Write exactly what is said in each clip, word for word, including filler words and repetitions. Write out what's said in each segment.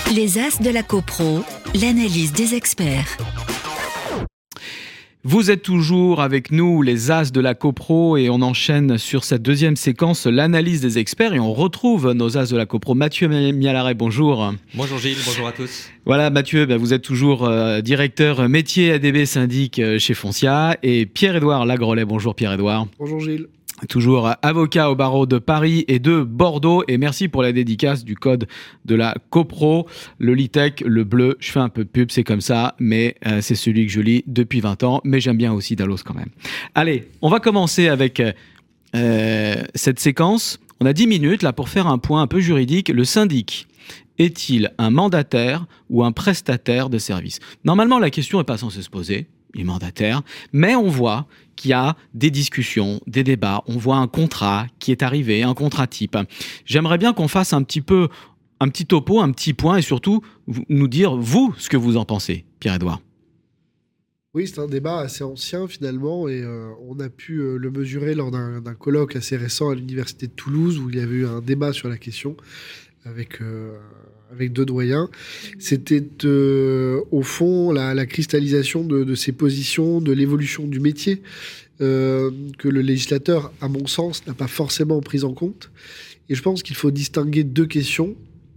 Les As de la CoPro, l'analyse des experts. Vous êtes toujours avec nous, les As de la CoPro, et on enchaîne sur cette deuxième séquence, l'analyse des experts, et on retrouve nos As de la CoPro. Mathieu Mialaret, bonjour. Bonjour Gilles, bonjour à tous. Voilà Mathieu, ben vous êtes toujours euh, directeur métier A D B syndic euh, chez Foncia, et Pierre-Édouard Lagrolet, bonjour Pierre-Édouard. Bonjour Gilles. Toujours avocat au barreau de Paris et de Bordeaux, et merci pour la dédicace du code de la CoPro, le Litec, le bleu. Je fais un peu de pub, c'est comme ça, mais euh, c'est celui que je lis depuis vingt ans, mais j'aime bien aussi Dallos quand même. Allez, on va commencer avec euh, cette séquence. On a dix minutes là pour faire un point un peu juridique. Le syndic est-il un mandataire ou un prestataire de service ? Normalement, la question n'est pas censée se poser. Il est mandataire, mais on voit qu'il y a des discussions, des débats, on voit un contrat qui est arrivé, un contrat type. J'aimerais bien qu'on fasse un petit peu, un petit topo, un petit point, et surtout nous dire, vous, ce que vous en pensez, Pierre-Édouard. Oui, c'est un débat assez ancien finalement, et euh, on a pu euh, le mesurer lors d'un, d'un colloque assez récent à l'université de Toulouse, où il y avait eu un débat sur la question avec... Euh, avec deux doyens. C'était euh, au fond la, la cristallisation de, de ces positions, de l'évolution du métier euh, que le législateur, à mon sens, n'a pas forcément pris en compte. Et je pense qu'il faut distinguer deux questions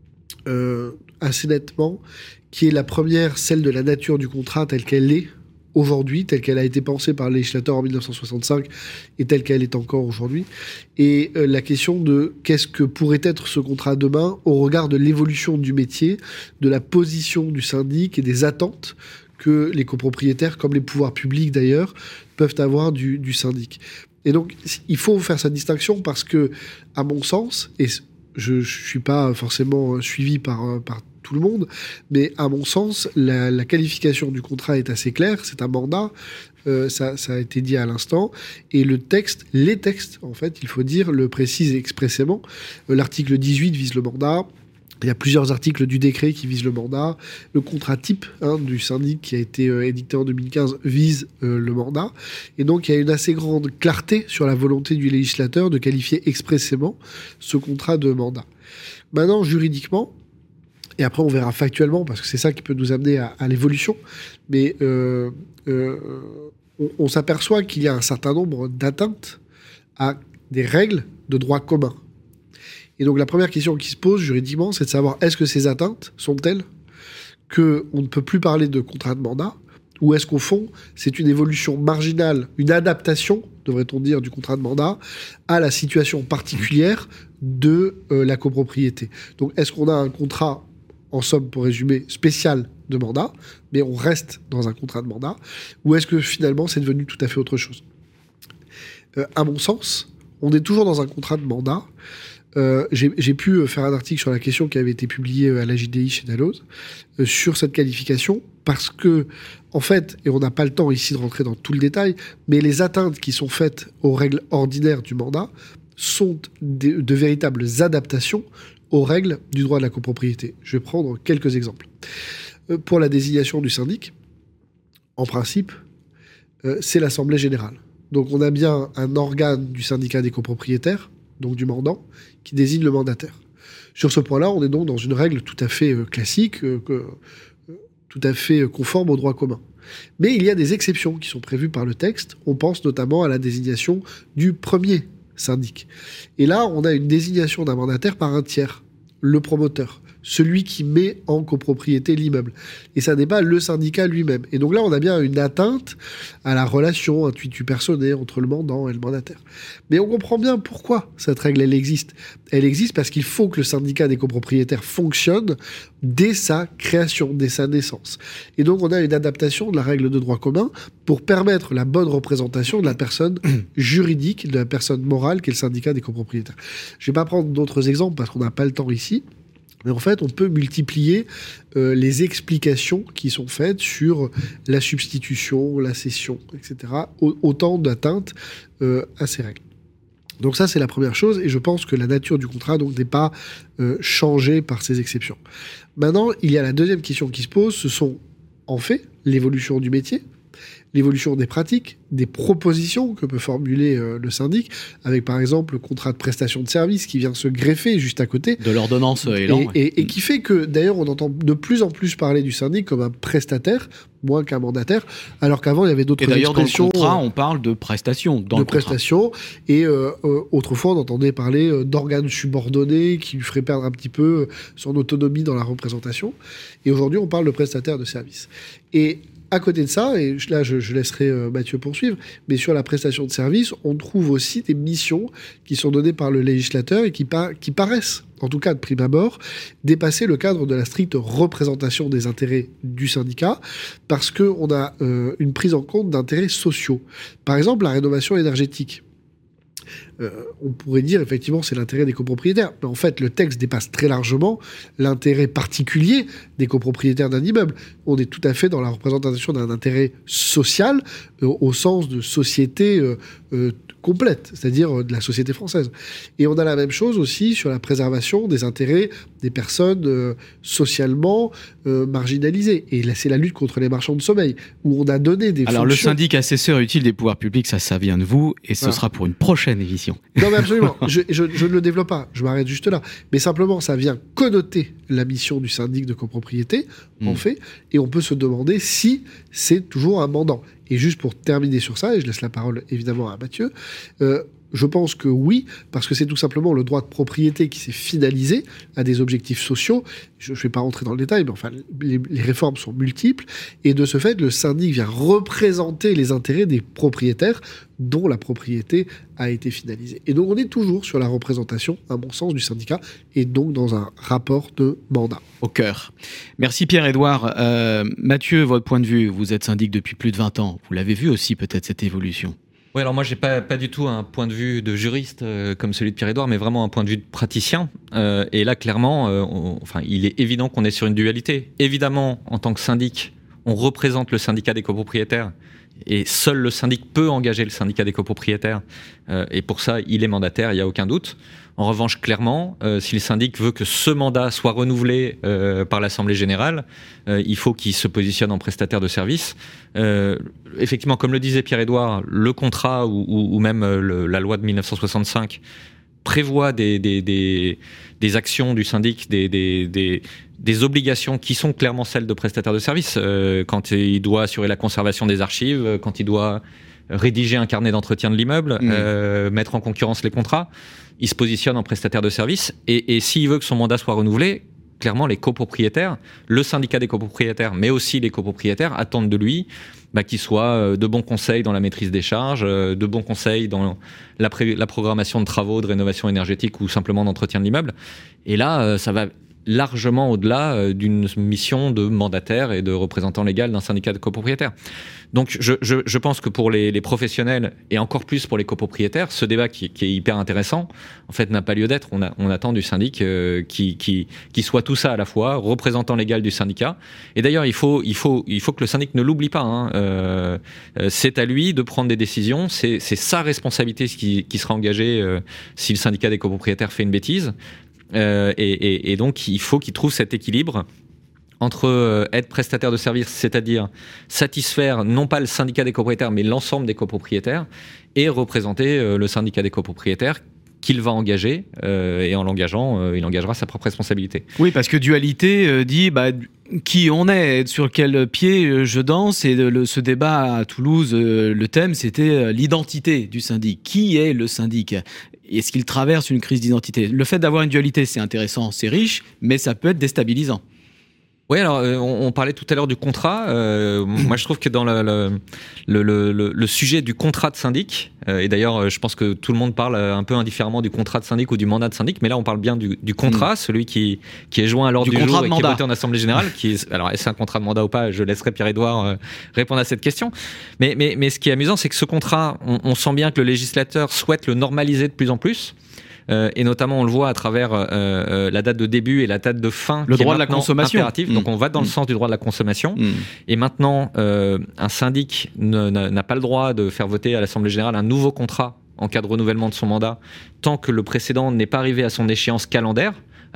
euh, assez nettement, qui est la première, celle de la nature du contrat telle qu'elle est aujourd'hui, telle qu'elle a été pensée par le législateur en dix-neuf cent soixante-cinq et telle qu'elle est encore aujourd'hui. Et euh, la question de qu'est-ce que pourrait être ce contrat demain au regard de l'évolution du métier, de la position du syndic et des attentes que les copropriétaires, comme les pouvoirs publics d'ailleurs, peuvent avoir du, du syndic. Et donc, il faut faire cette distinction parce que, à mon sens, et je ne suis pas forcément suivi par, par tout le monde, mais à mon sens, la, la qualification du contrat est assez claire, c'est un mandat, euh, ça, ça a été dit à l'instant, et le texte, les textes, en fait, il faut dire, le précise expressément. Euh, l'article dix-huit vise le mandat, il y a plusieurs articles du décret qui visent le mandat, le contrat type hein, du syndic qui a été euh, édicté en deux mille quinze vise euh, le mandat, et donc il y a une assez grande clarté sur la volonté du législateur de qualifier expressément ce contrat de mandat. Maintenant, juridiquement, et après, on verra factuellement, parce que c'est ça qui peut nous amener à, à l'évolution. Mais euh, euh, on, on s'aperçoit qu'il y a un certain nombre d'atteintes à des règles de droit commun. Et donc, la première question qui se pose juridiquement, c'est de savoir est-ce que ces atteintes sont telles qu'on ne peut plus parler de contrat de mandat, ou est-ce qu'au fond, c'est une évolution marginale, une adaptation, devrait-on dire, du contrat de mandat à la situation particulière de euh, la copropriété. Donc, est-ce qu'on a un contrat, en somme, pour résumer, spécial de mandat, mais on reste dans un contrat de mandat, ou est-ce que finalement c'est devenu tout à fait autre chose ? euh, À mon sens, on est toujours dans un contrat de mandat. Euh, j'ai, j'ai pu faire un article sur la question qui avait été publié à la J D I chez Dallos euh, sur cette qualification, parce que, en fait, et on n'a pas le temps ici de rentrer dans tout le détail, mais les atteintes qui sont faites aux règles ordinaires du mandat sont de, de véritables adaptations aux règles du droit de la copropriété. Je vais prendre quelques exemples. Euh, pour la désignation du syndic, en principe, euh, c'est l'Assemblée générale. Donc on a bien un organe du syndicat des copropriétaires, donc du mandant, qui désigne le mandataire. Sur ce point-là, on est donc dans une règle tout à fait euh, classique, euh, que, euh, tout à fait conforme au droit commun. Mais il y a des exceptions qui sont prévues par le texte. On pense notamment à la désignation du premier syndic. Et là, on a une désignation d'un mandataire par un tiers, le promoteur, celui qui met en copropriété l'immeuble. Et ça n'est pas le syndicat lui-même. Et donc là, on a bien une atteinte à la relation intuitu personae entre le mandant et le mandataire. Mais on comprend bien pourquoi cette règle, elle existe. Elle existe parce qu'il faut que le syndicat des copropriétaires fonctionne dès sa création, dès sa naissance. Et donc, on a une adaptation de la règle de droit commun pour permettre la bonne représentation de la personne juridique, de la personne morale qu'est le syndicat des copropriétaires. Je ne vais pas prendre d'autres exemples parce qu'on n'a pas le temps ici. Mais en fait, on peut multiplier euh, les explications qui sont faites sur la substitution, la cession, et cetera. Autant d'atteintes euh, à ces règles. Donc ça, c'est la première chose. Et je pense que la nature du contrat donc, n'est pas euh, changée par ces exceptions. Maintenant, il y a la deuxième question qui se pose. Ce sont, en fait, l'évolution du métier. l'évolution des pratiques, des propositions que peut formuler euh, le syndic, avec par exemple le contrat de prestation de service qui vient de se greffer juste à côté. De l'ordonnance Elan. Et, et, et qui fait que, d'ailleurs, on entend de plus en plus parler du syndic comme un prestataire, moins qu'un mandataire, alors qu'avant, il y avait d'autres expressions. Et d'ailleurs, dans le contrat, on parle de prestations. Dans de le prestations. Et euh, euh, autrefois, on entendait parler euh, d'organes subordonnés qui lui feraient perdre un petit peu euh, son autonomie dans la représentation. Et aujourd'hui, on parle de prestataire de service. Et à côté de ça, et là je, je laisserai euh, Mathieu poursuivre, mais sur la prestation de service, on trouve aussi des missions qui sont données par le législateur et qui, pa- qui paraissent, en tout cas de prime abord, dépasser le cadre de la stricte représentation des intérêts du syndicat, parce qu'on a euh, une prise en compte d'intérêts sociaux. Par exemple, la rénovation énergétique. Euh, on pourrait dire effectivement c'est l'intérêt des copropriétaires, mais en fait le texte dépasse très largement l'intérêt particulier des copropriétaires d'un immeuble. On est tout à fait dans la représentation d'un intérêt social euh, au sens de société euh, euh, complète, c'est-à-dire euh, de la société française. Et on a la même chose aussi sur la préservation des intérêts des personnes euh, socialement euh, marginalisées. Et là, c'est la lutte contre les marchands de sommeil, où on a donné des Alors fonctions... le syndic assesseur utile des pouvoirs publics, ça, ça vient de vous, et ce Voilà. sera pour une prochaine émission. Non mais absolument, je, je, je ne le développe pas, je m'arrête juste là. Mais simplement, ça vient connoter la mission du syndic de copropriété, en Mm. fait, et on peut se demander si c'est toujours un mandant. Et juste pour terminer sur ça, et je laisse la parole évidemment à Mathieu, euh, je pense que oui, parce que c'est tout simplement le droit de propriété qui s'est finalisé à des objectifs sociaux. Je ne vais pas rentrer dans le détail, mais enfin, les, les réformes sont multiples. Et de ce fait, le syndic vient représenter les intérêts des propriétaires dont la propriété a été finalisée. Et donc, on est toujours sur la représentation, à mon sens, du syndicat, et donc dans un rapport de mandat. Au cœur. Merci Pierre-Édouard. Euh, Mathieu, votre point de vue, vous êtes syndic depuis plus de vingt ans. Vous l'avez vu aussi peut-être cette évolution. Oui, alors moi, j'ai pas, pas du tout un point de vue de juriste euh, comme celui de Pierre-Édouard, mais vraiment un point de vue de praticien. Euh, et là, clairement, euh, on, enfin, il est évident qu'on est sur une dualité. Évidemment, en tant que syndic, on représente le syndicat des copropriétaires. Et seul le syndic peut engager le syndicat des copropriétaires. Euh, et pour ça, il est mandataire, il n'y a aucun doute. En revanche, clairement, euh, si le syndic veut que ce mandat soit renouvelé euh, par l'Assemblée générale, euh, il faut qu'il se positionne en prestataire de service. Euh, effectivement, comme le disait Pierre-Édouard, le contrat ou, ou, ou même le, la loi de mille neuf cent soixante-cinq prévoit des, des, des, des actions du syndic, des, des, des, des obligations qui sont clairement celles de prestataire de service. Euh, quand il doit assurer la conservation des archives, quand il doit rédiger un carnet d'entretien de l'immeuble, mmh. euh, mettre en concurrence les contrats, il se positionne en prestataire de service. Et, et s'il veut que son mandat soit renouvelé, clairement, les copropriétaires, le syndicat des copropriétaires, mais aussi les copropriétaires attendent de lui bah, qu'il soit de bons conseils dans la maîtrise des charges, de bons conseils dans la, pré- la programmation de travaux de rénovation énergétique ou simplement d'entretien de l'immeuble. Et là, ça va largement au-delà d'une mission de mandataire et de représentant légal d'un syndicat de copropriétaires. Donc je, je, je pense que pour les, les professionnels, et encore plus pour les copropriétaires, ce débat qui, qui est hyper intéressant, en fait, n'a pas lieu d'être. On, a, on attend du syndic euh, qui, qui, qui soit tout ça à la fois, représentant légal du syndicat. Et d'ailleurs, il faut, il faut, il faut que le syndic ne l'oublie pas. Hein. Euh, c'est à lui de prendre des décisions. C'est, c'est sa responsabilité qui, qui sera engagée euh, si le syndicat des copropriétaires fait une bêtise. Euh, et, et, et donc, il faut qu'il trouve cet équilibre entre euh, être prestataire de service, c'est-à-dire satisfaire non pas le syndicat des copropriétaires, mais l'ensemble des copropriétaires, et représenter euh, le syndicat des copropriétaires qu'il va engager, euh, et en l'engageant, euh, il engagera sa propre responsabilité. Oui, parce que dualité euh, dit bah, qui on est, sur quel pied euh, je danse, et le, ce débat à Toulouse, euh, le thème c'était euh, l'identité du syndic. Qui est le syndic ? Est-ce qu'il traverse une crise d'identité ? Le fait d'avoir une dualité, c'est intéressant, c'est riche, mais ça peut être déstabilisant. Oui, alors euh, on, on parlait tout à l'heure du contrat. Euh, moi, je trouve que dans le, le, le, le, le sujet du contrat de syndic, euh, et d'ailleurs, je pense que tout le monde parle un peu indifféremment du contrat de syndic ou du mandat de syndic, mais là, on parle bien du, du contrat, mmh. celui qui, qui est joint à l'ordre du, du jour et qui est voté en Assemblée générale. Qui est, alors, est-ce un contrat de mandat ou pas ? Je laisserai Pierre-Édouard euh, répondre à cette question. Mais, mais, mais ce qui est amusant, c'est que ce contrat, on, on sent bien que le législateur souhaite le normaliser de plus en plus. Euh, et notamment on le voit à travers euh, euh, la date de début et la date de fin, le qui droit est de la consommation impératif. Mmh. Donc on va dans mmh. le sens du droit de la consommation. Mmh. Et maintenant, euh, un syndic ne, n'a, n'a pas le droit de faire voter à l'Assemblée générale un nouveau contrat en cas de renouvellement de son mandat tant que le précédent n'est pas arrivé à son échéance calendaire.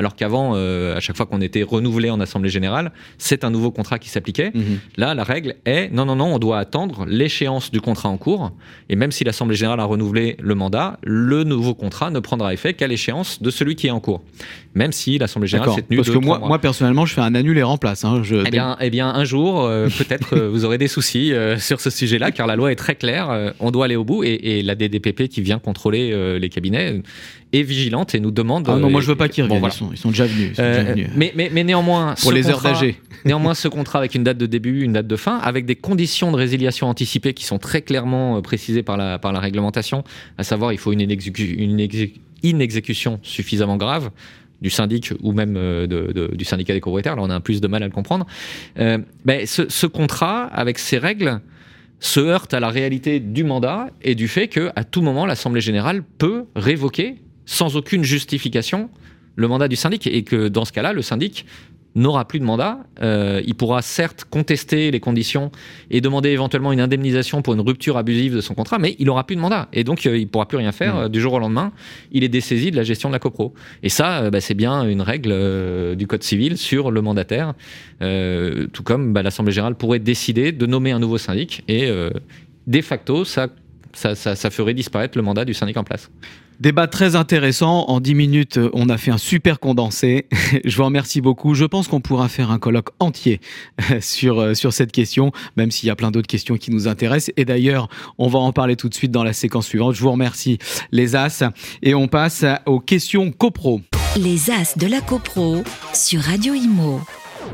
alors qu'avant, euh, à chaque fois qu'on était renouvelé en assemblée générale, c'est un nouveau contrat qui s'appliquait. Mmh. Là, la règle est non, non, non, on doit attendre l'échéance du contrat en cours, et même si l'assemblée générale a renouvelé le mandat, le nouveau contrat ne prendra effet qu'à l'échéance de celui qui est en cours, même si l'assemblée générale s'est tenue parce de que moi, moi personnellement, je fais un annule et remplace. Hein, je... eh bien, eh bien, un jour, euh, peut-être euh, vous aurez des soucis euh, sur ce sujet-là, car la loi est très claire. Euh, on doit aller au bout, et, et la D D P P qui vient contrôler euh, les cabinets est vigilante et nous demande. Ah non, moi euh, je veux pas qu'ils reviennent. Bon, voilà. ils, sont, ils sont déjà venus. Ils sont euh, déjà venus. Mais, mais, mais néanmoins, pour les contrat, heures d'A G. néanmoins, ce contrat avec une date de début, une date de fin, avec des conditions de résiliation anticipée qui sont très clairement euh, précisées par la par la réglementation, à savoir il faut une, inexécu- une exé- inexécution suffisamment grave du syndic ou même de, de, du syndicat des copropriétaires. Là, on a un plus de mal à le comprendre. Euh, ben, ce, ce contrat, avec ces règles, se heurte à la réalité du mandat et du fait qu'à tout moment, l'Assemblée générale peut révoquer, sans aucune justification, le mandat du syndic. Et que dans ce cas-là, le syndic n'aura plus de mandat. Euh, il pourra certes contester les conditions et demander éventuellement une indemnisation pour une rupture abusive de son contrat, mais il n'aura plus de mandat. Et donc, euh, il ne pourra plus rien faire. Mmh. Euh, du jour au lendemain, il est dessaisi de la gestion de la copro. Et ça, euh, bah, c'est bien une règle euh, du Code civil sur le mandataire. Euh, tout comme bah, l'Assemblée générale pourrait décider de nommer un nouveau syndic. Et euh, de facto, ça, ça, ça, ça ferait disparaître le mandat du syndic en place. Débat très intéressant. En dix minutes, on a fait un super condensé. Je vous remercie beaucoup. Je pense qu'on pourra faire un colloque entier sur, sur cette question, même s'il y a plein d'autres questions qui nous intéressent. Et d'ailleurs, on va en parler tout de suite dans la séquence suivante. Je vous remercie, les As. Et on passe aux questions copro. Les As de la copro sur Radio Imo.